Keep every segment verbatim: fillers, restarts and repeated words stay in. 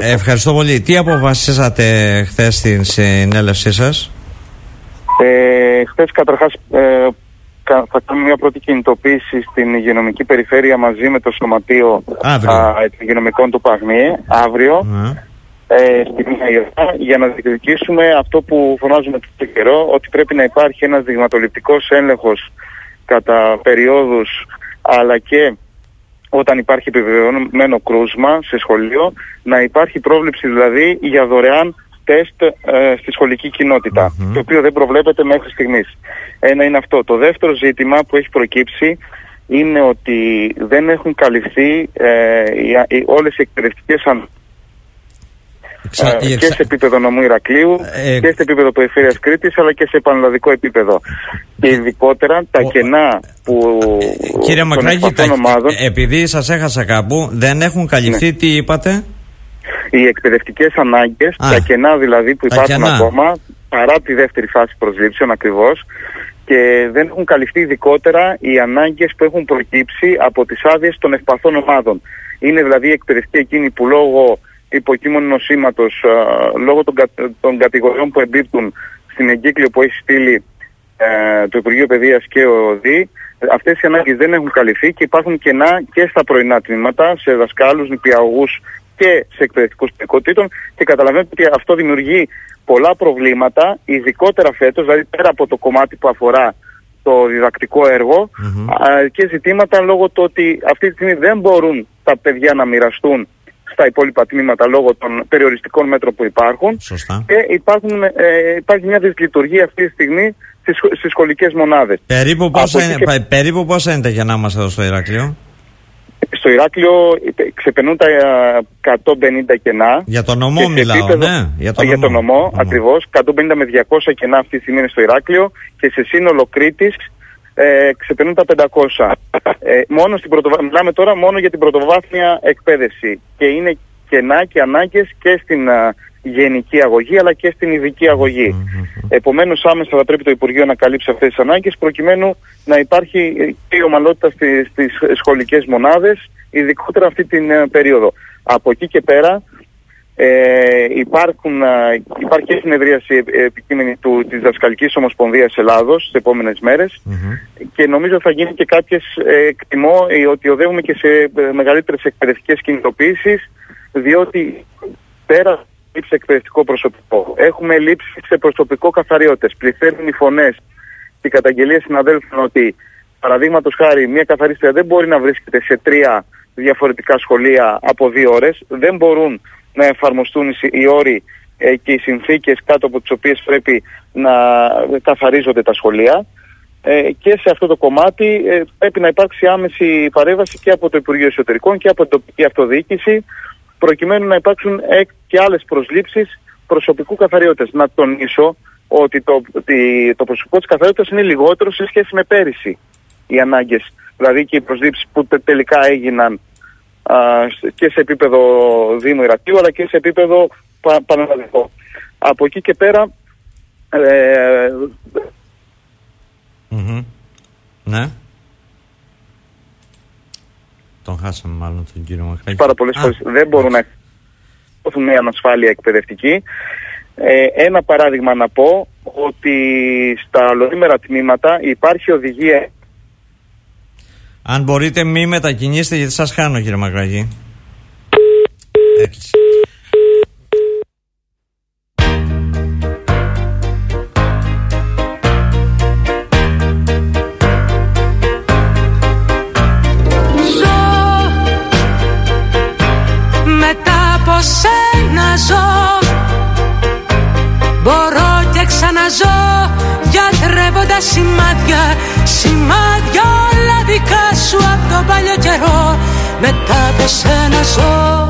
σας. Ευχαριστώ πολύ. Τι αποφασίσατε χθες στην συνέλευσή σας? Ε, χθες καταρχάς ε, θα κάνουμε μια πρώτη κινητοποίηση στην υγειονομική περιφέρεια μαζί με το σωματείο υγειονομικών του Παγνή αύριο mm. ε, στη μία η ώρα, για να διεκδικήσουμε αυτό που φωνάζουμε todo καιρό, ότι πρέπει να υπάρχει ένας δειγματοληπτικός έλεγχος κατά περιόδους, αλλά και όταν υπάρχει επιβεβαιωμένο κρούσμα σε σχολείο, να υπάρχει πρόβλεψη δηλαδή για δωρεάν τεστ ε, στη σχολική κοινότητα, mm-hmm. το οποίο δεν προβλέπεται μέχρι στιγμής. Ένα είναι αυτό. Το δεύτερο ζήτημα που έχει προκύψει είναι ότι δεν έχουν καλυφθεί ε, οι, οι, όλες οι εκπαιδευτικές αν... Εξα... ε, και σε επίπεδο νομού Ηρακλείου ε... και σε επίπεδο περιφέρειας Κρήτης, αλλά και σε πανελλαδικό επίπεδο. Και ειδικότερα τα Ο... κενά που... Κύριε Μακράκη, τα... ομάδων... επειδή σας έχασα κάπου, δεν έχουν καλυφθεί, ναι. Τι είπατε? Οι εκπαιδευτικές ανάγκες, Α, τα κενά δηλαδή που υπάρχουν κενά. ακόμα, παρά τη δεύτερη φάση προσλήψεων ακριβώς, και δεν έχουν καλυφθεί ειδικότερα οι ανάγκες που έχουν προκύψει από τις άδειες των ευπαθών ομάδων. Είναι δηλαδή οι εκπαιδευτικοί εκείνοι που λόγω υποκείμενου νοσήματος, λόγω των, κα, των κατηγοριών που εμπίπτουν στην εγκύκλιο που έχει στείλει ε, το Υπουργείο Παιδείας και ο ΟΔΗ, αυτές οι ανάγκες δεν έχουν καλυφθεί και υπάρχουν κενά και στα πρωινά τμήματα, σε δασκάλους, νηπιαγωγούς και σε εκπαιδευτικούς παιδικότητων, και καταλαβαίνετε ότι αυτό δημιουργεί πολλά προβλήματα, ειδικότερα φέτος, δηλαδή πέρα από το κομμάτι που αφορά το διδακτικό έργο, mm-hmm. α, και ζητήματα λόγω του ότι αυτή τη στιγμή δεν μπορούν τα παιδιά να μοιραστούν στα υπόλοιπα τμήματα λόγω των περιοριστικών μέτρων που υπάρχουν. Σωστά. Και υπάρχουν, ε, υπάρχει μια δυσλειτουργία αυτή τη στιγμή στις, στις σχολικές μονάδες. Περίπου πόσα είναι, και... περίπου πόσα είναι τα κενά μας εδώ στο Ηράκλειο? Στο Ηράκλειο ξεπερνούν τα εκατόν πενήντα κενά. Για τον νομό μιλάω, επίπεδο, ναι. Για τον, για τον νομό, νομό, ακριβώς. εκατόν πενήντα με διακόσια κενά αυτή τη στιγμή είναι στο Ηράκλειο, και σε σύνολο Κρήτης ε, ξεπερνούν τα πεντακόσια. Ε, μόνο στην πρωτοβα... Μιλάμε τώρα μόνο για την πρωτοβάθμια εκπαίδευση. Και είναι κενά και ανάγκες και στην α, γενική αγωγή, αλλά και στην ειδική αγωγή. Mm-hmm. Επομένως, άμεσα θα πρέπει το Υπουργείο να καλύψει αυτές τις ανάγκες, προκειμένου να υπάρχει και η ομαλότητα στις, στις σχολικές μονάδες, ειδικότερα αυτή την uh, περίοδο. Από εκεί και πέρα ε, υπάρχουν, uh, υπάρχει και συνεδρίαση επικείμενη του, της Δασκαλικής Ομοσπονδίας Ελλάδος τις επόμενες μέρες, mm-hmm. και νομίζω θα γίνει και κάποιες, ε, εκτιμώ ε, ότι οδεύουμε και σε ε, μεγαλύτερες εκπαιδευτικές κινητοποιήσεις, διότι πέρα λήψη εκπαιδευτικό προσωπικό, έχουμε λήψη σε προσωπικό καθαριώτες. Πληθαίνουν οι φωνές και οι καταγγελίες συναδέλφων ότι, παραδείγματος χάρη, μια καθαρίστρια δεν μπορεί να βρίσκεται σε τρία διαφορετικά σχολεία από δύο ώρες, δεν μπορούν να εφαρμοστούν οι όροι ε, και οι συνθήκες κάτω από τις οποίες πρέπει να καθαρίζονται τα σχολεία. Ε, και σε αυτό το κομμάτι ε, πρέπει να υπάρξει άμεση παρέμβαση και από το Υπουργείο Εσωτερικών και από την τοπική αυτοδιοίκηση, προκειμένου να υπάρξουν και άλλες προσλήψεις προσωπικού καθαριότητας. Να τονίσω ότι το, ότι το προσωπικό της καθαριότητας είναι λιγότερο σε σχέση με πέρυσι οι ανάγκες. Δηλαδή και οι προσλήψεις που τελικά έγιναν α, και σε επίπεδο Δήμου Ηρακλείου, αλλά και σε επίπεδο πα, πανελλαδικό. Από εκεί και πέρα... Ε, mm-hmm. Ναι. Τον χάσαμε μάλλον τον κύριο Μακράκη. Πάρα πολλές φορές δεν μπορούν να έχουν μια ανασφάλεια εκπαιδευτική. Ε, ένα παράδειγμα να πω, ότι στα ολοήμερα τμήματα υπάρχει οδηγία. Αν μπορείτε μη μετακινήσετε, γιατί σας χάνω, κύριε Μακράκη. Έτσι. Σένα ζω, μπορώ και ξαναζώ, γιατρεύοντας σημάδια, σημάδια όλα δικά σου από τον παλιό καιρό. Μετά από σένα ζω,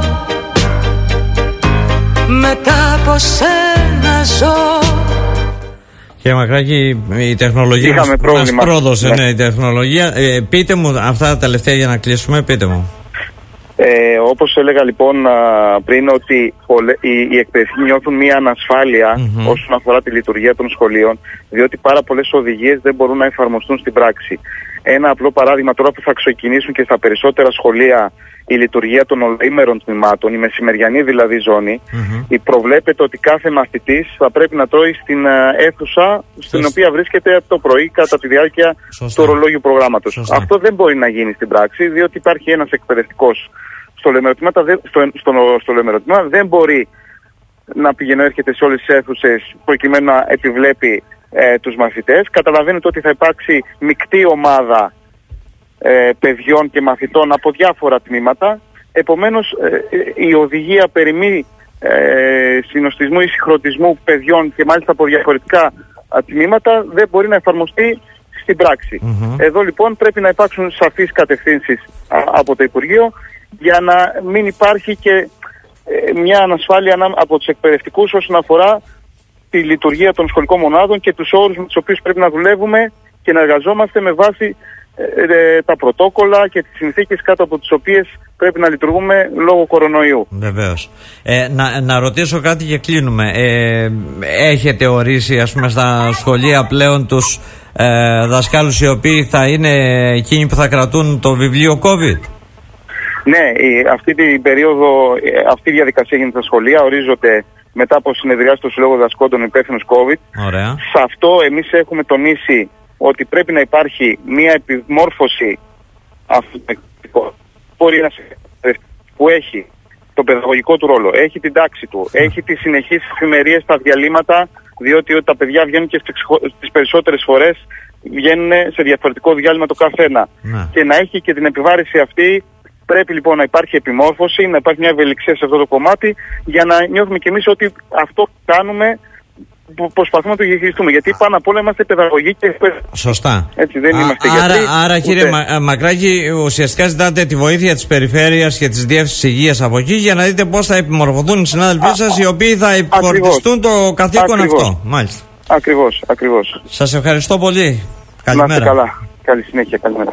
μετά από σένα ζω. Κύριε Μακράκη, η τεχνολογία μας, μας πρόδωσε, ναι. Ναι, η τεχνολογία. Ε, πείτε μου αυτά τα τελευταία για να κλείσουμε, πείτε μου. Ε, όπως έλεγα λοιπόν α, πριν, ότι πολλε, οι, οι εκπαιδευτικοί νιώθουν μια ανασφάλεια mm-hmm. όσον αφορά τη λειτουργία των σχολείων, διότι πάρα πολλές οδηγίες δεν μπορούν να εφαρμοστούν στην πράξη. Ένα απλό παράδειγμα τώρα που θα ξεκινήσουν και στα περισσότερα σχολεία η λειτουργία των ολοήμερων τμήματων, η μεσημεριανή δηλαδή ζώνη, mm-hmm. προβλέπεται ότι κάθε μαθητής θα πρέπει να τρώει στην αίθουσα στην Σωστά. οποία βρίσκεται το πρωί κατά τη διάρκεια Σωστά. του ορολόγιου προγράμματος. Σωστά. Αυτό δεν μπορεί να γίνει στην πράξη, διότι υπάρχει ένας εκπαιδευτικός στο λεμεροτμήμα, δεν μπορεί να πηγαίνει έρχεται σε όλες τις αίθουσες προκειμένου να επιβλέπει ε, τους μαθητές. Καταλαβαίνετε ότι θα υπάρξει μεικτή ομάδα ε, παιδιών και μαθητών από διάφορα τμήματα. Επομένως ε, η οδηγία περί μη ε, συνοστισμού ή συγχρονισμού παιδιών και μάλιστα από διαφορετικά τμήματα δεν μπορεί να εφαρμοστεί στην πράξη. Mm-hmm. Εδώ λοιπόν πρέπει να υπάρξουν σαφείς κατευθύνσεις α, από το Υπουργείο για να μην υπάρχει και ε, μια ανασφάλεια από τους εκπαιδευτικούς όσον αφορά τη λειτουργία των σχολικών μονάδων και τους όρους με τους οποίους πρέπει να δουλεύουμε και να εργαζόμαστε με βάση ε, ε, τα πρωτόκολλα και τις συνθήκες κάτω από τις οποίες πρέπει να λειτουργούμε λόγω κορονοϊού. Βεβαίως. Ε, να, να ρωτήσω κάτι και κλείνουμε. Ε, έχετε ορίσει ας πούμε στα σχολεία πλέον τους ε, δασκάλους οι οποίοι θα είναι εκείνοι που θα κρατούν το βιβλίο COVID? Ναι, η, αυτή την περίοδο, αυτή η διαδικασία γίνεται στα σχολεία, ορίζονται μετά από συνεδριάσεις του Συλλόγου Δασκόντων υπεύθυνους COVID. Ωραία. Σε αυτό εμείς έχουμε τονίσει ότι πρέπει να υπάρχει μια επιμόρφωση που έχει τον παιδαγωγικό του ρόλο, έχει την τάξη του, έχει τις συνεχείς εφημερίες στα διαλύματα, διότι τα παιδιά βγαίνουν και στις περισσότερες φορές βγαίνουν σε διαφορετικό διάλειμμα το καθένα. Να. Και να έχει και την επιβάρηση αυτή. Πρέπει λοιπόν να υπάρχει επιμόρφωση, να υπάρχει μια ευελιξία σε αυτό το κομμάτι για να νιώθουμε κι εμείς ότι αυτό κάνουμε προσπαθούμε να το διαχειριστούμε. Γιατί πάνω απ' όλα είμαστε παιδαγωγοί και εκπαιδευτικοί. Σωστά. Έτσι, δεν Α, είμαστε άρα, γιατροί. άρα κύριε Μα, Μακράκη, ουσιαστικά ζητάτε τη βοήθεια της Περιφέρειας και της Διεύθυνσης Υγείας από εκεί για να δείτε πώς θα επιμορφωθούν οι συνάδελφοί σας οι οποίοι θα επιφορτιστούν το καθήκον ακριβώς. αυτό. Μάλιστα. Ακριβώς, ακριβώς. Σας ευχαριστώ πολύ. Καλημέρα. Να είστε καλά. Καλή συνέχεια. Καλημέρα.